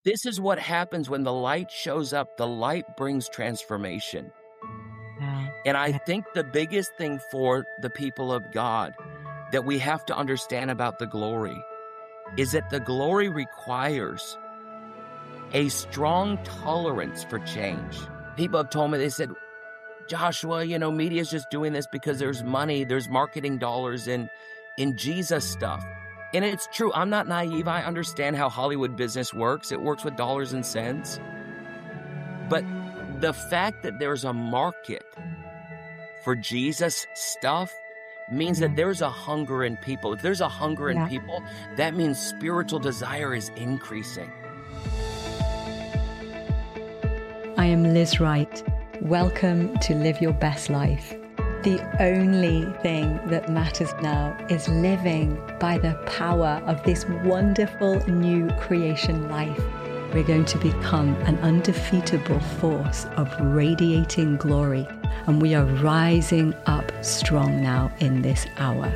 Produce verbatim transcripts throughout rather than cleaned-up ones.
This is what happens when the light shows up. The light brings transformation. Yeah. And I Yeah. think the biggest thing for the people of God that we have to understand about the glory is that the glory requires a strong tolerance for change. People have told me, they said, Joshua, you know, media's just doing this because there's money, there's marketing dollars in, in Jesus stuff. And it's true. I'm not naive. I understand how Hollywood business works. It works with dollars and cents. But the fact that there's a market for Jesus stuff means Yeah. that there's a hunger in people. If there's a hunger in Yeah. people, that means spiritual desire is increasing. I am Liz Wright. Welcome to Live Your Best Life. The only thing that matters now is living by the power of this wonderful new creation life. We're going to become an undefeatable force of radiating glory, and we are rising up strong now in this hour.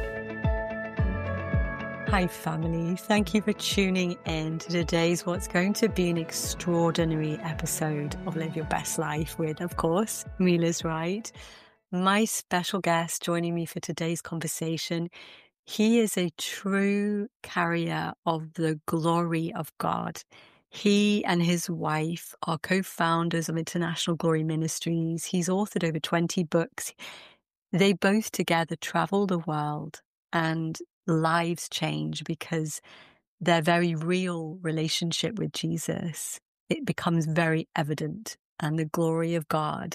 Hi family, thank you for tuning in to today's what's going to be an extraordinary episode of Live Your Best Life with, of course, me, Liz Wright. My special guest joining me for today's conversation, he is a true carrier of the glory of God. He and his wife are co-founders of International Glory Ministries. He's authored over twenty books. They both together travel the world, and lives change because their very real relationship with Jesus, it becomes very evident, and the glory of God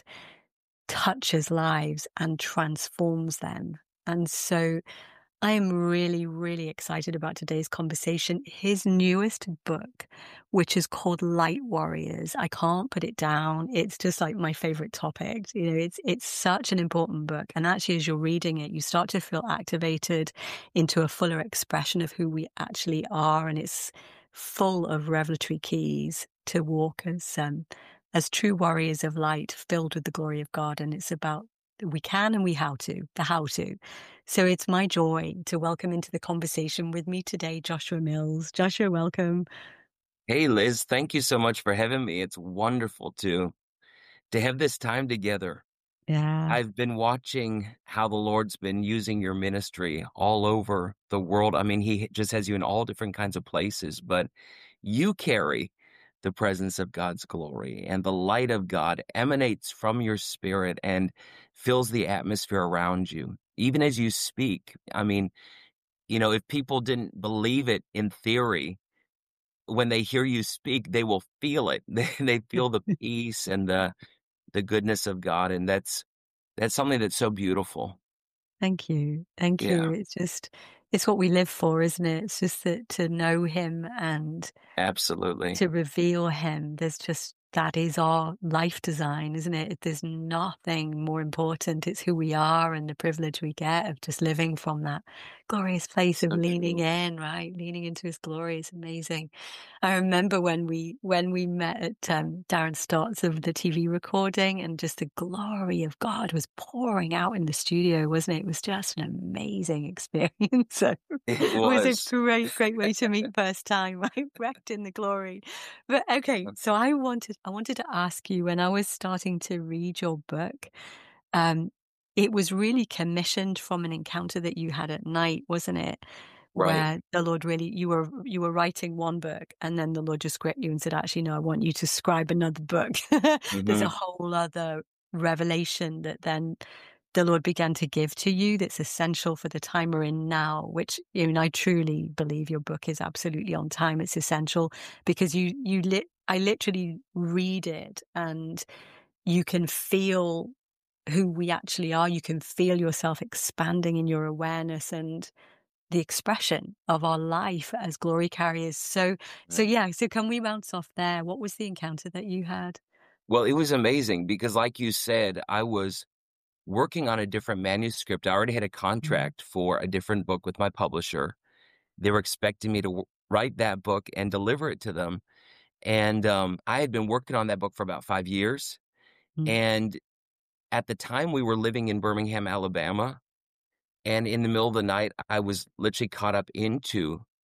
touches lives and transforms them. And so I am really, really excited about today's conversation. His newest book, which is called Light Warriors. I can't put it down. It's just like my favorite topic. You know, it's, it's such an important book. And actually, as you're reading it, you start to feel activated into a fuller expression of who we actually are. And it's full of revelatory keys to walk as, um, as true warriors of light, filled with the glory of God. And it's about we can and we how to, the how to. So it's my joy to welcome into the conversation with me today, Joshua Mills. Joshua, welcome. Hey, Liz, thank you so much for having me. It's wonderful to, to have this time together. Yeah. I've been watching how the Lord's been using your ministry all over the world. I mean, he just has you in all different kinds of places, but you carry the presence of God's glory, and the light of God emanates from your spirit and fills the atmosphere around you. Even as you speak, I mean, you know, if people didn't believe it in theory, when they hear you speak, they will feel it. They, they feel the peace and the the goodness of God, and that's that's something that's so beautiful. Thank you. Thank Yeah, you. It's just, it's what we live for, isn't it? It's just that to know him and absolutely. to reveal him. There's just, that is our life design, isn't it? There's nothing more important. It's who we are and the privilege we get of just living from that glorious place of So leaning true. in, right? Leaning into his glory is amazing. I remember when we, when we met at um, Darren Stott's of the T V recording, and just the glory of God was pouring out in the studio, wasn't it? It was just an amazing experience. So It it was a was. great, great way to meet first time, right? Wrecked in the glory. But okay, so I wanted, I wanted to ask you, when I was starting to read your book, um, it was really commissioned from an encounter that you had at night, wasn't it? Right. Where the Lord really, you were, you were writing one book, and then the Lord just gripped you and said, actually, no, I want you to scribe another book. There's a hmm whole other revelation that then the Lord began to give to you that's essential for the time we're in now, which, you know, I truly believe your book is absolutely on time. It's essential because you, you lit, I literally read it and you can feel who we actually are. You can feel yourself expanding in your awareness and the expression of our life as glory carriers. So, so yeah, so can we bounce off there? What was the encounter that you had? Well, it was amazing because, like you said, I was working on a different manuscript. I already had a Mm. contract for a different book with my publisher. They were expecting me to w- write that book and deliver it to them. And um, I had been working on that book for about five years. Mm. And at the time, we were living in Birmingham, Alabama. And in the middle of the night, I was literally caught up into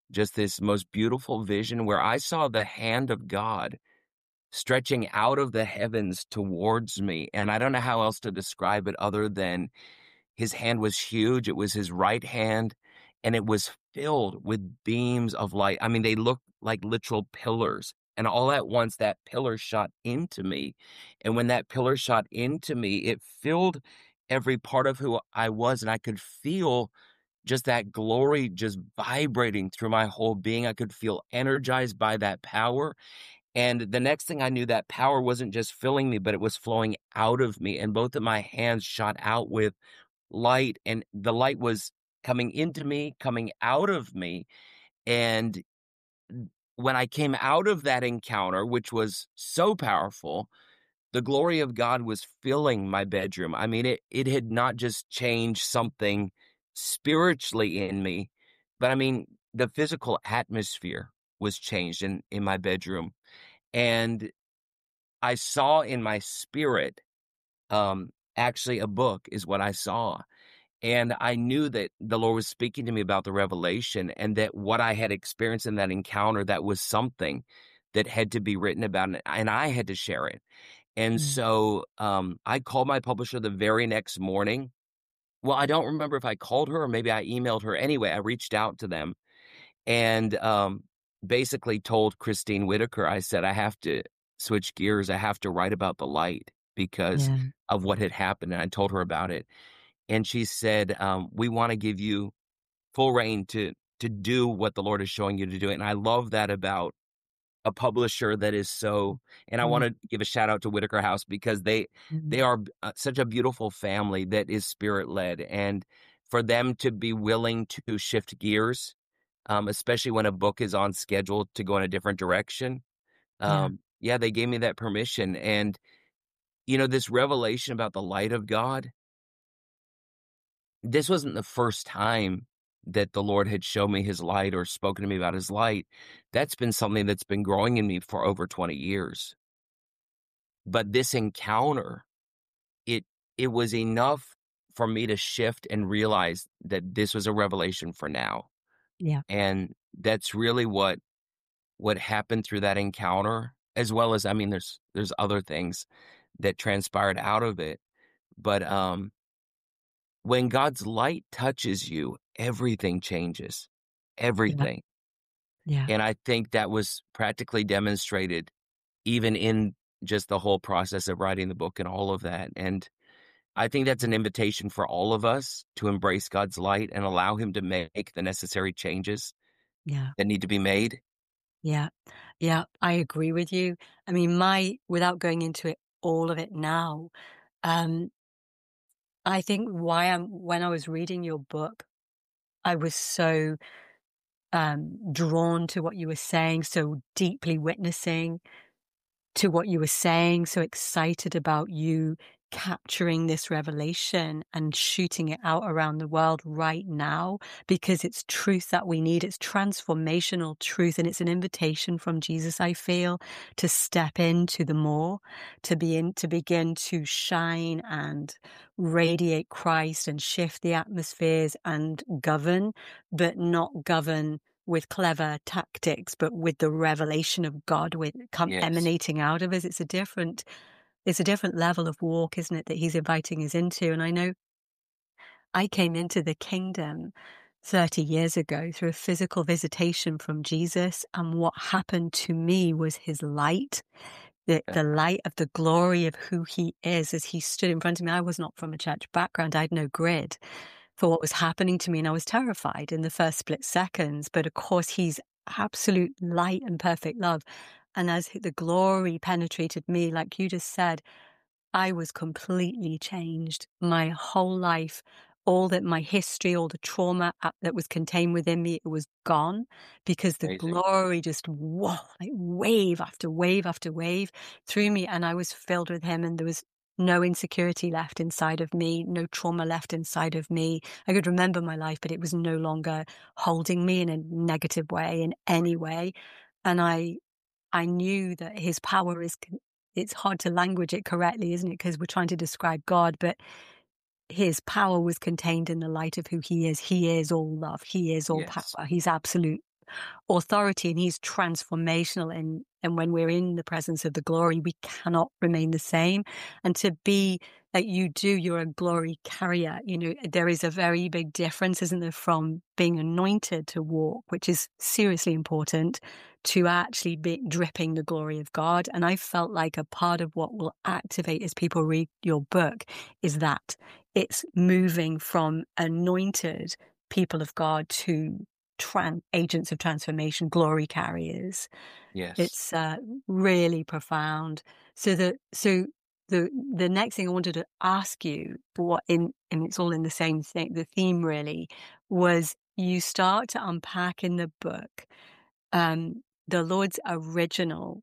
just this most beautiful vision where I saw the hand of God stretching out of the heavens towards me. And I don't know how else to describe it other than his hand was huge. It was his right hand, and it was filled with beams of light. I mean, they looked like literal pillars. And all at once, that pillar shot into me. And when that pillar shot into me, it filled every part of who I was. And I could feel just that glory just vibrating through my whole being. I could feel energized by that power. And the next thing I knew, that power wasn't just filling me, but it was flowing out of me. And both of my hands shot out with light, and the light was coming into me, coming out of me. And when I came out of that encounter, which was so powerful, the glory of God was filling my bedroom. I mean, it, it had not just changed something spiritually in me, but I mean, the physical atmosphere was changed in, in my bedroom. And I saw in my spirit, um, actually a book is what I saw. And I knew that the Lord was speaking to me about the revelation, and that what I had experienced in that encounter, that was something that had to be written about, and I had to share it. And Mm. so um, I called my publisher the very next morning. Well, I don't remember if I called her or maybe I emailed her. Anyway, I reached out to them and um, basically told Christine Whitaker, I said, I have to switch gears. I have to write about the light because Yeah. of what had happened. And I told her about it. And she said, um, we want to give you full reign to to do what the Lord is showing you to do. And I love that about a publisher that is so, and I Mm. want to give a shout out to Whitaker House because they Mm. they are uh, such a beautiful family that is spirit led. And for them to be willing to shift gears, um, especially when a book is on schedule to go in a different direction. Yeah. Um, yeah, they gave me that permission. And, you know, this revelation about the light of God, this wasn't the first time that the Lord had shown me his light or spoken to me about his light. That's been something that's been growing in me for over twenty years. But this encounter, it it was enough for me to shift and realize that this was a revelation for now. Yeah. And that's really what what happened through that encounter, as well as, I mean, there's there's other things that transpired out of it. But um when God's light touches you, everything changes. Yeah. Everything. Yeah. And I think that was practically demonstrated even in just the whole process of writing the book and all of that. And I think that's an invitation for all of us to embrace God's light and allow him to make the necessary changes Yeah. that need to be made. Yeah. Yeah. I agree with you. I mean, my, without going into it, all of it now, um, I think why I'm, when I was reading your book, I was so um, drawn to what you were saying, so deeply witnessing to what you were saying, so excited about you capturing this revelation and shooting it out around the world right now, because it's truth that we need. It's transformational truth, and it's an invitation from Jesus, I feel, to step into the more, to be in, to begin to shine and radiate Christ and shift the atmospheres and govern, but not govern with clever tactics, but with the revelation of God with come Yes. emanating out of us. It's a different, it's a different level of walk, isn't it, that he's inviting us into? And I know I came into the kingdom thirty years ago through a physical visitation from Jesus. And what happened to me was his light, the, the light of the glory of who he is as he stood in front of me. I was not from a church background. I had no grid for what was happening to me. And I was terrified in the first split seconds. But of course, he's absolute light and perfect love. And as the glory penetrated me, like you just said, I was completely changed. My whole life, all that my history, all the trauma that was contained within me, it was gone because the Amazing. glory just, whoa, like wave after wave after wave through me. And I was filled with him, and there was no insecurity left inside of me, no trauma left inside of me. I could remember my life, but it was no longer holding me in a negative way in any way. And I, I knew that his power is, it's hard to language it correctly, isn't it? Because we're trying to describe God, but his power was contained in the light of who he is. He is all love. He is all Yes. power. He's absolute authority, and he's transformational. And, and when we're in the presence of the glory, we cannot remain the same. And to be like you do, you're a glory carrier. You know, there is a very big difference, isn't there, from being anointed to walk, which is seriously important, to actually be dripping the glory of God. And I felt like a part of what will activate as people read your book is that it's moving from anointed people of God to tran- agents of transformation, glory carriers. Yes. It's uh, really profound. So the so the the next thing I wanted to ask you, what in and it's all in the same thing, the theme really, was you start to unpack in the book um, the Lord's original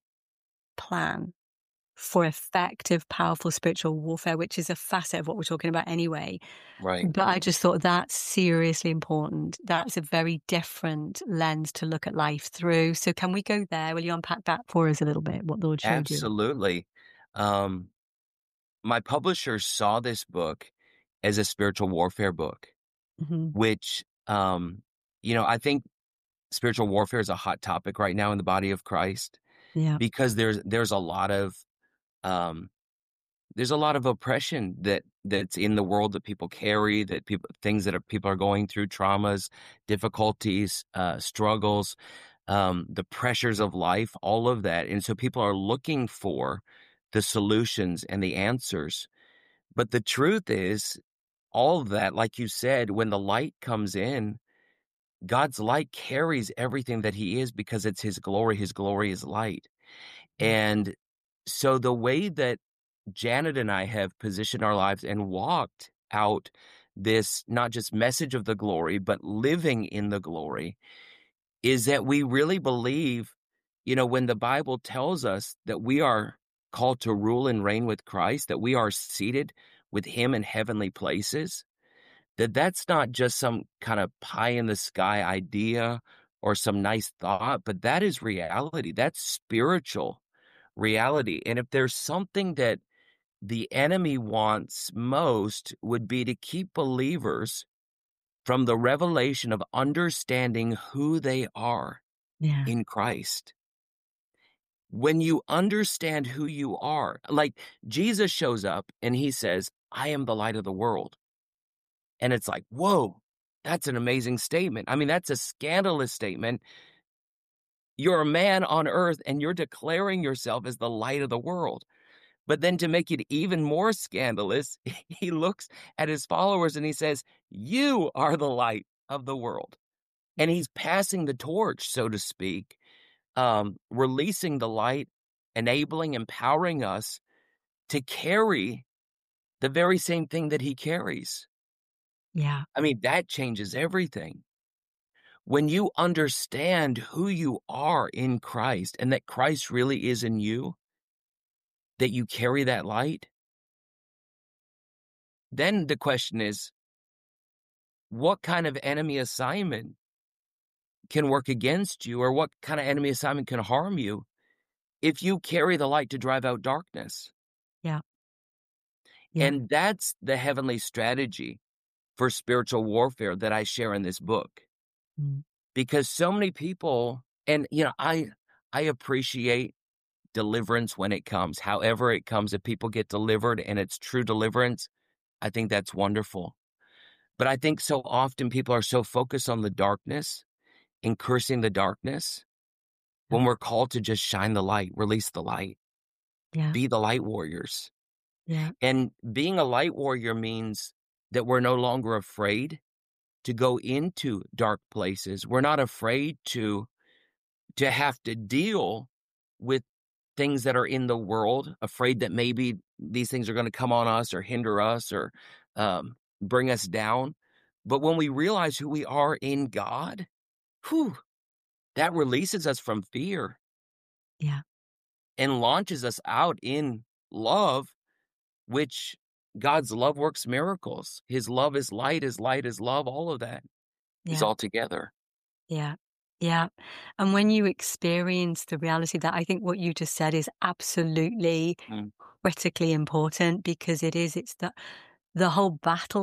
plan for effective, powerful spiritual warfare, which is a facet of what we're talking about anyway. Right. But I just thought that's seriously important. That's a very different lens to look at life through. So can we go there? Will you unpack that for us a little bit, what the Lord showed you? Absolutely. Um, my publisher saw this book as a spiritual warfare book, Mm-hmm. which, um, you know, I think spiritual warfare is a hot topic right now in the body of Christ Yeah. because there's there's a lot of um, there's a lot of oppression that that's in the world that people carry, that people things that are, people are going through, traumas, difficulties, uh, struggles, um, the pressures of life, all of that, and so people are looking for the solutions and the answers. But the truth is, all of that, like you said, when the light comes in, God's light carries everything that he is because it's his glory. His glory is light. And so the way that Janet and I have positioned our lives and walked out this not just message of the glory, but living in the glory is that we really believe, you know, when the Bible tells us that we are called to rule and reign with Christ, that we are seated with him in heavenly places, that that's not just some kind of pie in the sky idea or some nice thought, but that is reality. That's spiritual reality. And if there's something that the enemy wants most would be to keep believers from the revelation of understanding who they are Yeah. in Christ. When you understand who you are, like Jesus shows up and he says, I am the light of the world. And it's like, whoa, that's an amazing statement. I mean, that's a scandalous statement. You're a man on earth and you're declaring yourself as the light of the world. But then to make it even more scandalous, he looks at his followers and he says, you are the light of the world. And he's passing the torch, so to speak, um, releasing the light, enabling, empowering us to carry the very same thing that he carries. Yeah. I mean, that changes everything. When you understand who you are in Christ and that Christ really is in you, that you carry that light, then the question is, what kind of enemy assignment can work against you, or what kind of enemy assignment can harm you if you carry the light to drive out darkness? Yeah. Yeah. And that's the heavenly strategy for spiritual warfare that I share in this book. Mm. Because so many people, and you know, I I appreciate deliverance when it comes, however it comes. If people get delivered and it's true deliverance, I think that's wonderful. But I think so often people are so focused on the darkness and cursing the darkness when we're called to just shine the light, release the light, Yeah. be the light warriors. Yeah. And being a light warrior means that we're no longer afraid to go into dark places. We're not afraid to to have to deal with things that are in the world, afraid that maybe these things are going to come on us or hinder us or um, bring us down. But when we realize who we are in God, whew, that releases us from fear Yeah. and launches us out in love, which God's love works miracles. His love is light, his light is love, all of that is Yeah. all together. Yeah. Yeah. And when you experience the reality of that, I think what you just said is absolutely Mm. critically important, because it is, it's the, the whole battle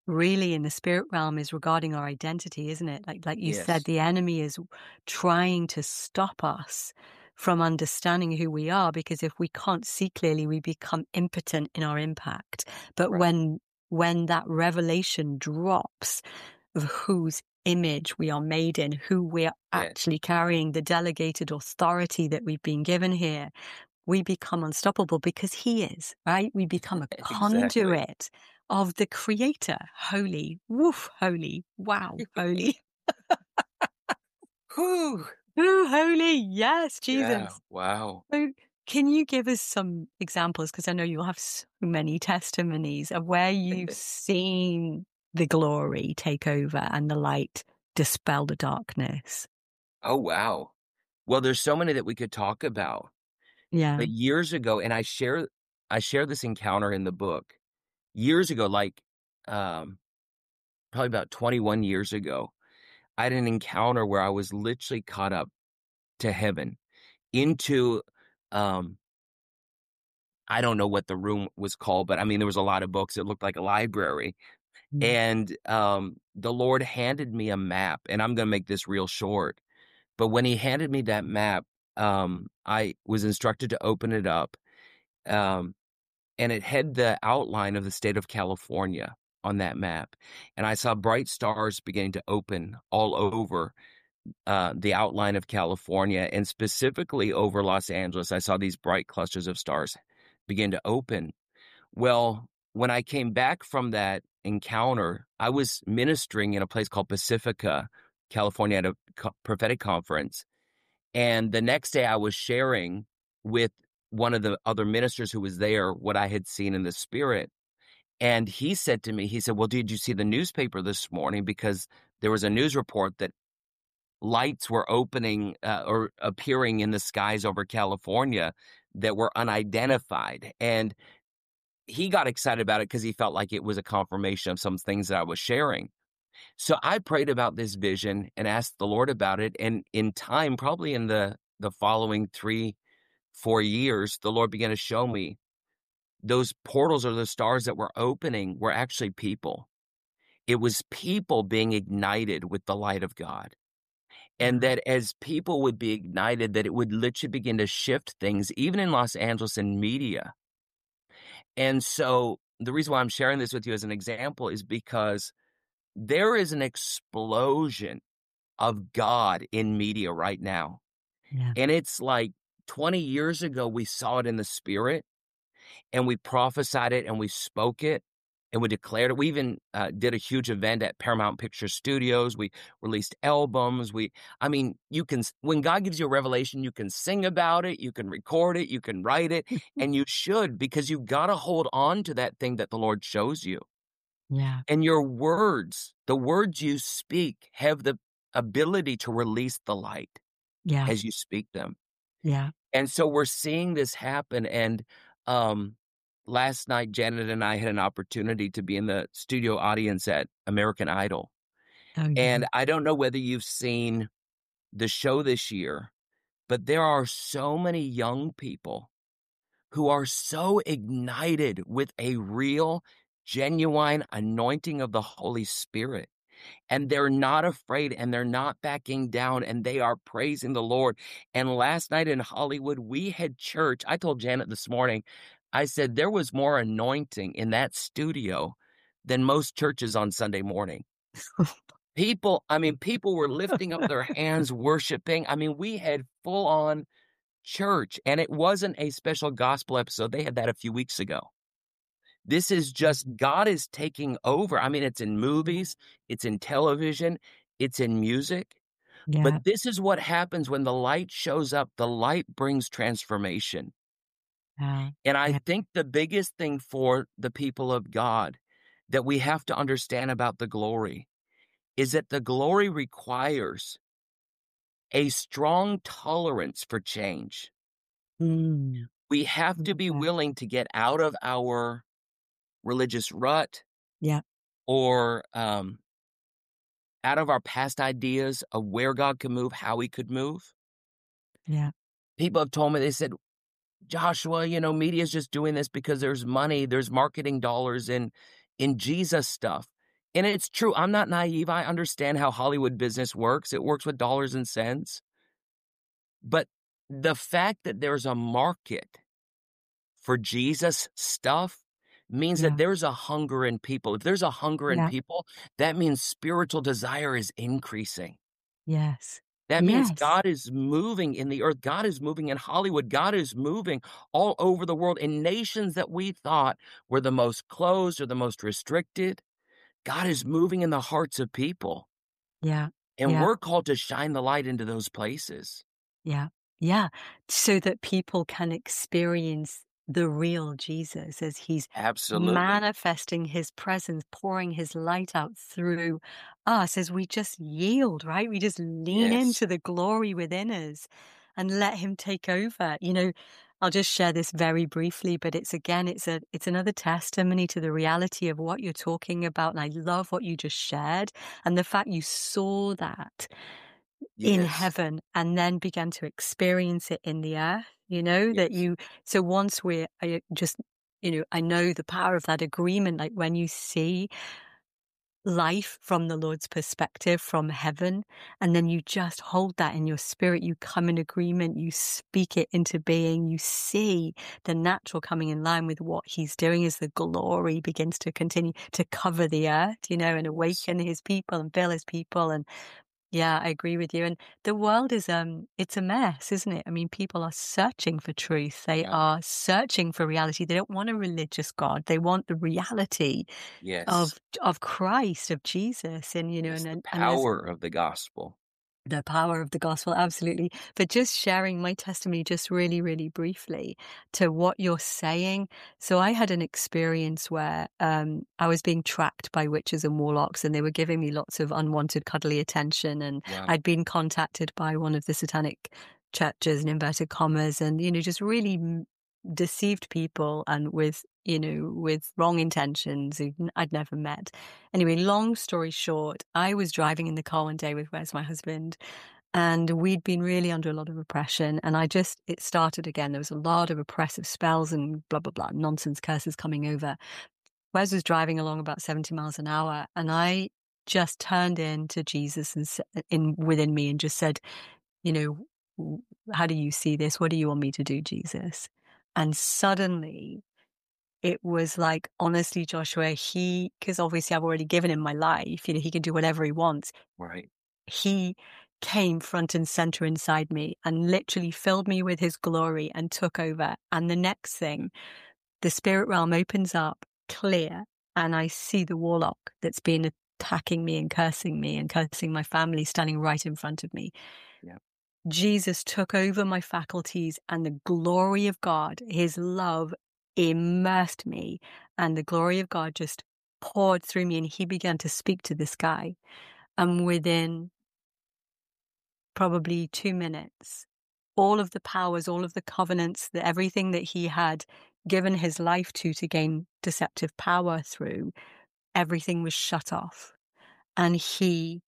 really in the spirit realm is regarding our identity, isn't it? Like like you said, Yes. the enemy is trying to stop us from understanding who we are, because if we can't see clearly, we become impotent in our impact. But Right. when when that revelation drops of whose image we are made in, who we're Yes. actually carrying, the delegated authority that we've been given here, we become unstoppable because he is, right? We become a Exactly. conduit of the creator. Holy, woof, holy, wow, holy. Whew. Ooh, holy, yes, Yeah. Jesus. Wow. So can you give us some examples? Because I know you'll have so many testimonies of where you've seen the glory take over and the light dispel the darkness. Oh, wow. Well, there's so many that we could talk about. Yeah. But years ago, and I share I share this encounter in the book. Years ago, like, um, probably about twenty-one years ago, I had an encounter where I was literally caught up to heaven into, um I don't know what the room was called, but I mean, there was a lot of books. It looked like a library. Mm. And um, the Lord handed me a map, and I'm going to make this real short. But when he handed me that map, um, I was instructed to open it up. Um, and it had the outline of the state of California on that map. And I saw bright stars beginning to open all over uh, the outline of California, and specifically over Los Angeles. I saw these bright clusters of stars begin to open. Well, when I came back from that encounter, I was ministering in a place called Pacifica, California, at a co- prophetic conference. And the next day I was sharing with one of the other ministers who was there what I had seen in the spirit. And he said to me, he said, "Well, did you see the newspaper this morning? Because there was a news report that lights were opening uh, or appearing in the skies over California that were unidentified." And he got excited about it because he felt like it was a confirmation of some things that I was sharing. So I prayed about this vision and asked the Lord about it. And in time, probably in the, the following three, four years, the Lord began to show me those portals or the stars that were opening were actually people. It was people being ignited with the light of God. And Wow. that as people would be ignited, that it would literally begin to shift things, even in Los Angeles and media. And so the reason why I'm sharing this with you as an example is because there is an explosion of God in media right now. Yeah. And it's like twenty years ago, we saw it in the spirit and we prophesied it and we spoke it and we declared it. We even uh, did a huge event at Paramount Picture Studios. We released albums. We, I mean, you can, when God gives you a revelation, you can sing about it, you can record it, you can write it, and you should, because you got to hold on to that thing that the Lord shows you. Yeah. And your words, the words you speak, have the ability to release the light Yeah. as you speak them. Yeah. And so we're seeing this happen. And um, last night, Janet and I had an opportunity to be in the studio audience at American Idol. Oh, yeah. And I don't know whether you've seen the show this year, but there are so many young people who are so ignited with a real, genuine anointing of the Holy Spirit. And they're not afraid and they're not backing down and they are praising the Lord. And last night in Hollywood, we had church. I told Janet this morning, I said there was more anointing in that studio than most churches on Sunday morning. People, I mean, people were lifting up their hands, worshiping. I mean, we had full on church, and it wasn't a special gospel episode. They had that a few weeks ago. This is just God is taking over. I mean, it's in movies, it's in television, it's in music. Yeah. But this is what happens when the light shows up. The light brings transformation. Yeah. And I Yeah. think the biggest thing for the people of God that we have to understand about the glory is that the glory requires a strong tolerance for change. Mm. We have to be Yeah. willing to get out of our religious rut Yeah. or um, out of our past ideas of where God could move, how he could move. Yeah. People have told me, they said, "Joshua, you know, media is just doing this because there's money, there's marketing dollars in, in Jesus stuff." And it's true. I'm not naive. I understand how Hollywood business works. It works with dollars and cents. But the fact that there's a market for Jesus stuff means that Yeah. there's a hunger in people. If there's a hunger in Yeah. people, that means spiritual desire is increasing. Yes. That means Yes. God is moving in the earth. God is moving in Hollywood. God is moving all over the world in nations that we thought were the most closed or the most restricted. God is moving in the hearts of people. Yeah. And Yeah. we're called to shine the light into those places. Yeah. Yeah. So that people can experience the real Jesus as he's Absolutely. manifesting his presence, pouring his light out through us as we just yield, right? We just lean Yes. into the glory within us and let him take over. You know, I'll just share this very briefly, but it's again, it's a, it's another testimony to the reality of what you're talking about. And I love what you just shared and the fact you saw that in Yes. heaven and then began to experience it in the earth, you know, that Yes. you, so once we're I just, you know, I know the power of that agreement, like when you see life from the Lord's perspective from heaven, and then you just hold that in your spirit, you come in agreement, you speak it into being, you see the natural coming in line with what he's doing as the glory begins to continue to cover the earth, you know, and Yes. awaken his people and fill his people. And yeah, I agree with you. And the world is, um, it's a mess, isn't it? I mean, people are searching for truth. They Yeah. are searching for reality. They don't want a religious God. They want the reality Yes. of, of Christ, of Jesus. And, you know, Yes. and, The and, and there's power of the gospel. the power of the gospel, absolutely. But just sharing my testimony just really, really briefly to what you're saying. So I had an experience where um, I was being tracked by witches and warlocks, and they were giving me lots of unwanted cuddly attention. And Wow. I'd been contacted by one of the satanic churches, in inverted commas, and, you know, just really m- deceived people and with, you know, with wrong intentions who I'd never met. Anyway, long story short, I was driving in the car one day with Wes, my husband, and we'd been really under a lot of oppression. And I just, it started again. There was a lot of oppressive spells and blah, blah, blah, nonsense curses coming over. Wes was driving along about seventy miles an hour, and I just turned in to Jesus and s- in within me and just said, you know, "W- how do you see this? What do you want me to do, Jesus?" And suddenly it was like, honestly, Joshua, he, because obviously I've already given him my life, you know, he can do whatever he wants. Right. He came front and center inside me and literally filled me with his glory and took over. And the next thing, the spirit realm opens up clear, and I see the warlock that's been attacking me and cursing me and cursing my family standing right in front of me. Yeah. Jesus took over my faculties, and the glory of God, his love, immersed me, and the glory of God just poured through me, and he began to speak to this guy. And within probably two minutes, all of the powers, all of the covenants, the, everything that he had given his life to to gain deceptive power through, everything was shut off. And he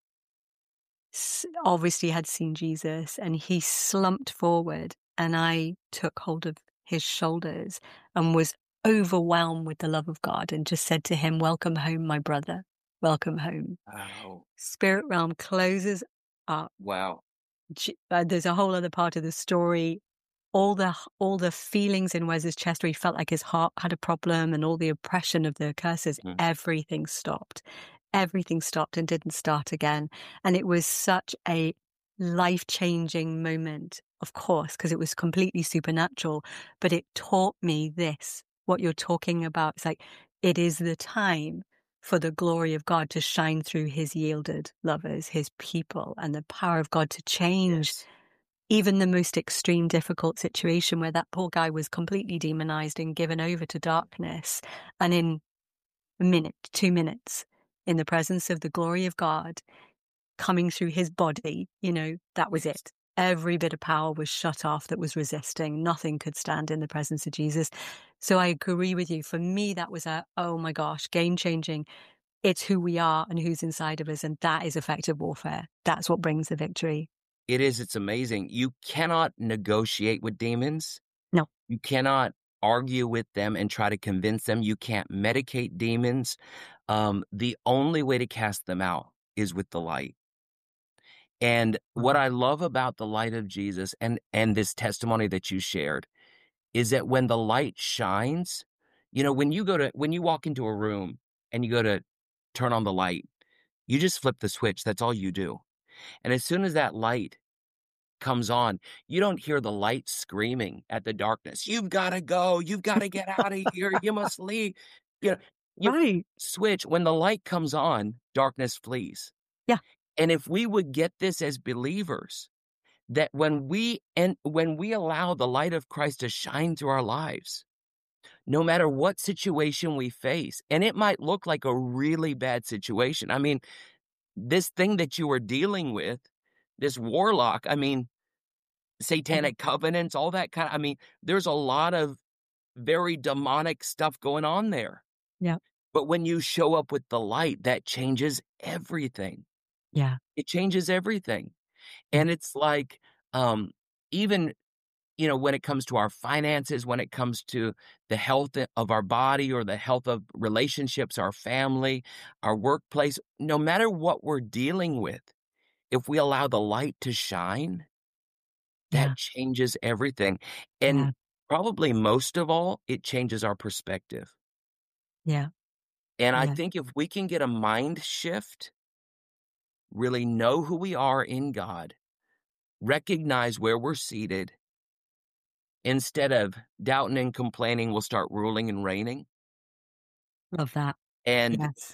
obviously had seen Jesus, and he slumped forward, and I took hold of his shoulders and was overwhelmed with the love of God and just said to him, "Welcome home, my brother. Welcome home." Wow. Spirit realm closes up. Wow. Uh, there's a whole other part of the story. All the all the feelings in Wes's chest where he felt like his heart had a problem, and all the oppression of the curses, Mm. everything stopped. Everything stopped and didn't start again. And it was such a life-changing moment, of course, because it was completely supernatural, but it taught me this, what you're talking about. It's like, it is the time for the glory of God to shine through his yielded lovers, his people, and the power of God to change Yes. even the most extreme, difficult situation where that poor guy was completely demonized and given over to darkness. And in a minute, two minutes, in the presence of the glory of God coming through his body, you know, that was Yes. it. Every bit of power was shut off that was resisting. Nothing could stand in the presence of Jesus. So I agree with you. For me, that was a, oh my gosh, game changing. It's who we are and who's inside of us. And that is effective warfare. That's what brings the victory. It is. It's amazing. You cannot negotiate with demons. No. You cannot argue with them and try to convince them. You can't medicate demons. um, the only way to cast them out is with the light. And what Wow. I love about the light of Jesus and and this testimony that you shared is that when the light shines, you know, when you go to when you walk into a room and you go to turn on the light, you just flip the switch. That's all you do. And as soon as that light comes on, you don't hear the light screaming at the darkness. You've got to go. You've got to get out of here. You must leave. You know, you Right. switch when the light comes on, darkness flees. Yeah. And if we would get this as believers, that when we and when we allow the light of Christ to shine through our lives, no matter what situation we face, and it might look like a really bad situation. I mean, this thing that you were dealing with, this warlock, I mean, Yeah. satanic covenants, all that kind of, I mean, there's a lot of very demonic stuff going on there. Yeah. But when you show up with the light, that changes everything. Yeah. It changes everything. Yeah. And it's like, um, even, you know, when it comes to our finances, when it comes to the health of our body or the health of relationships, our family, our workplace, no matter what we're dealing with, if we allow the light to shine, Yeah. that changes everything. And Yeah. probably most of all, it changes our perspective. Yeah. And I Yeah. think if we can get a mind shift, really know who we are in God, recognize where we're seated, instead of doubting and complaining, we'll start ruling and reigning. Love that. And Yes.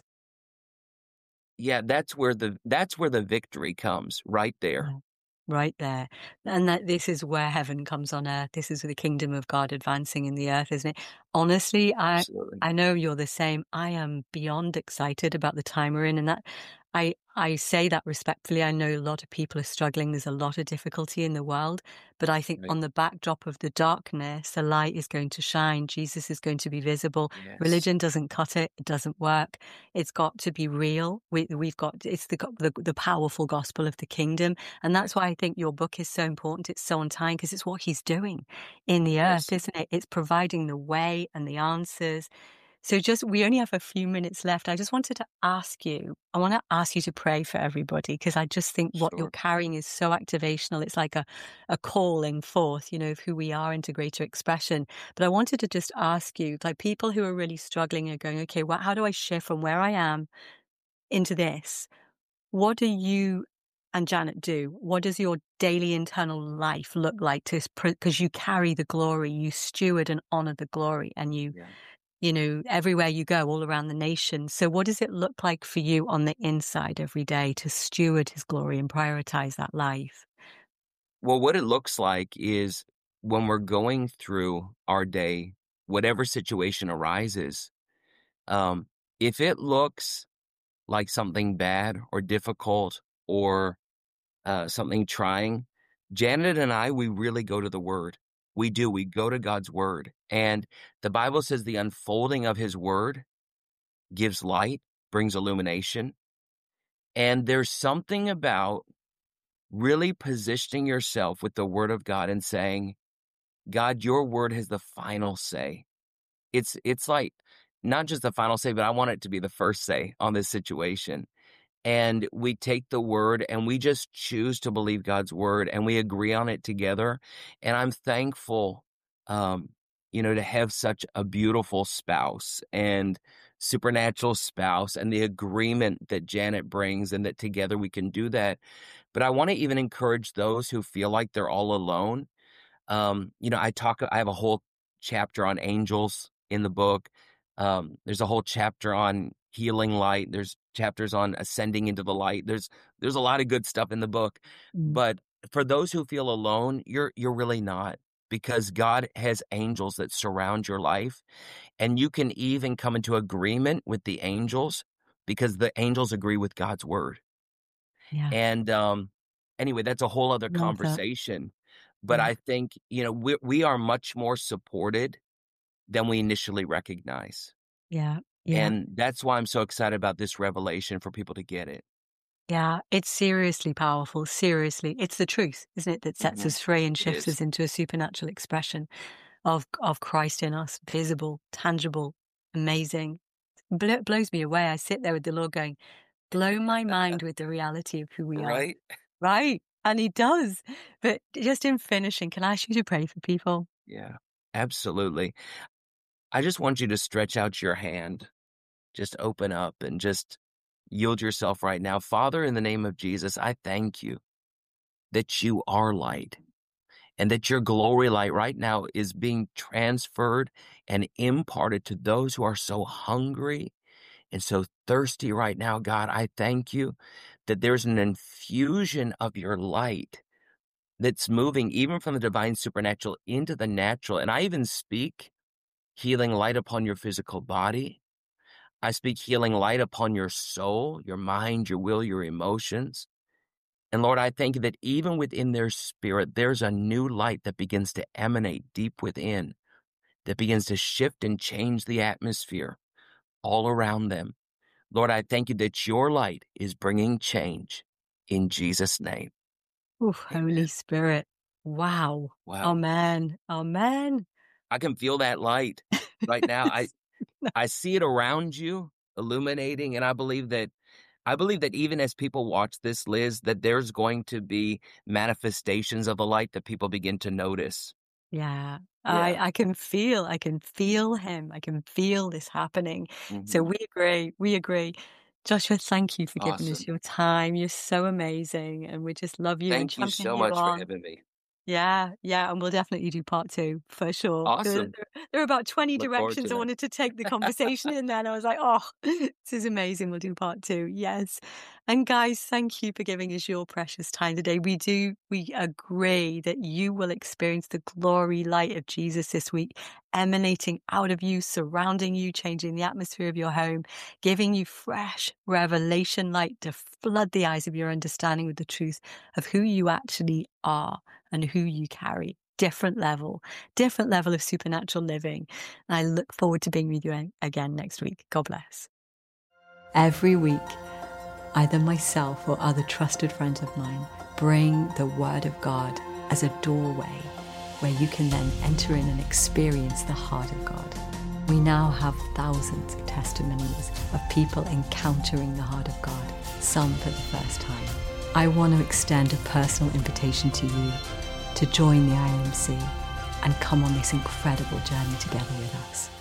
yeah, that's where the that's where the victory comes, right there. Yeah. Right there. And that this is where heaven comes on earth. This is the kingdom of God advancing in the earth, isn't it? Honestly, I Absolutely. I know you're the same. I am beyond excited about the time we're in, and that I I say that respectfully. I know a lot of people are struggling. There's a lot of difficulty in the world, but I think Right. on the backdrop of the darkness, the light is going to shine. Jesus is going to be visible. Yes. Religion doesn't cut it. It doesn't work. It's got to be real. We, we've got it's the, the the powerful gospel of the kingdom. And that's why I think your book is so important. It's so on time because it's what he's doing in the earth, Yes. isn't it? It's providing the way and the answers. So just, we only have a few minutes left. I just wanted to ask you, I want to ask you to pray for everybody because I just think what you're Sure. carrying is so activational. It's like a, a calling forth, you know, of who we are into greater expression. But I wanted to just ask you, like people who are really struggling are going, okay, well, how do I shift from where I am into this? What do you and Janet do? What does your daily internal life look like to, because you carry the glory, you steward and honor the glory, and you, Yeah. you know, everywhere you go, all around the nation. So what does it look like for you on the inside every day to steward his glory and prioritize that life? Well, what it looks like is when we're going through our day, whatever situation arises, um, if it looks like something bad or difficult or uh, something trying, Janet and I, we really go to the Word. We do. We go to God's Word. And the Bible says the unfolding of His Word gives light, brings illumination. And there's something about really positioning yourself with the Word of God and saying, God, your Word has the final say. It's it's like not just the final say, but I want it to be the first say on this situation. And we take the word and we just choose to believe God's word and we agree on it together. And I'm thankful, um, you know, to have such a beautiful spouse and supernatural spouse and the agreement that Janet brings and that together we can do that. But I want to even encourage those who feel like they're all alone. Um, you know, I talk, I have a whole chapter on angels in the book. Um, there's a whole chapter on healing light. There's chapters on ascending into the light. There's, there's a lot of good stuff in the book. Mm. But for those who feel alone, you're, you're really not, because God has angels that surround your life. And you can even come into agreement with the angels because the angels agree with God's word. Yeah. And, um, anyway, that's a whole other Love that. conversation. But Yeah. I think, you know, we we are much more supported than we initially recognize. Yeah. Yeah. And that's why I'm so excited about this revelation for people to get it. Yeah, it's seriously powerful. Seriously, it's the truth, isn't it, that sets Mhm. us free and It shifts is. us into a supernatural expression of of Christ in us, visible, tangible, amazing. bl- blows me away. I sit there with the Lord going, blow my mind with the reality of who we are. Right? Right. And he does. But just in finishing, can I ask you to pray for people? Yeah, absolutely. I just want you to stretch out your hand, just open up and just yield yourself right now. Father, in the name of Jesus, I thank you that you are light and that your glory light right now is being transferred and imparted to those who are so hungry and so thirsty right now. God, I thank you that there's an infusion of your light that's moving even from the divine supernatural into the natural. And I even speak healing light upon your physical body. I speak healing light upon your soul, your mind, your will, your emotions. And Lord, I thank you that even within their spirit, there's a new light that begins to emanate deep within, that begins to shift and change the atmosphere all around them. Lord, I thank you that your light is bringing change in Jesus' name. Oh, Amen. Holy Spirit. Wow. Wow. Amen. Amen. I can feel that light right now. I I see it around you illuminating, and I believe that I believe that even as people watch this, Liz, that there's going to be manifestations of the light that people begin to notice. Yeah. I, Yeah. I can feel, I can feel him. I can feel this happening. So Mhm. we agree. We agree. Joshua, thank you for giving us Awesome. your time. You're so amazing. And we just love you and Thank you champion so you much for on. having me. Yeah, yeah, and we'll definitely do part two for sure. There, Awesome. there, there are about twenty Look forward directions to I that. wanted to take the conversation in there, and I was like, oh, this is amazing. We'll do part two. Yes. And guys, thank you for giving us your precious time today. We do, we agree that you will experience the glory light of Jesus this week, emanating out of you, surrounding you, changing the atmosphere of your home, giving you fresh revelation light to flood the eyes of your understanding with the truth of who you actually are and who you carry. Different level, different level of supernatural living. And I look forward to being with you again next week. God bless. Every week, either myself or other trusted friends of mine bring the Word of God as a doorway where you can then enter in and experience the heart of God. We now have thousands of testimonies of people encountering the heart of God, some for the first time. I want to extend a personal invitation to you to join the I M C and come on this incredible journey together with us.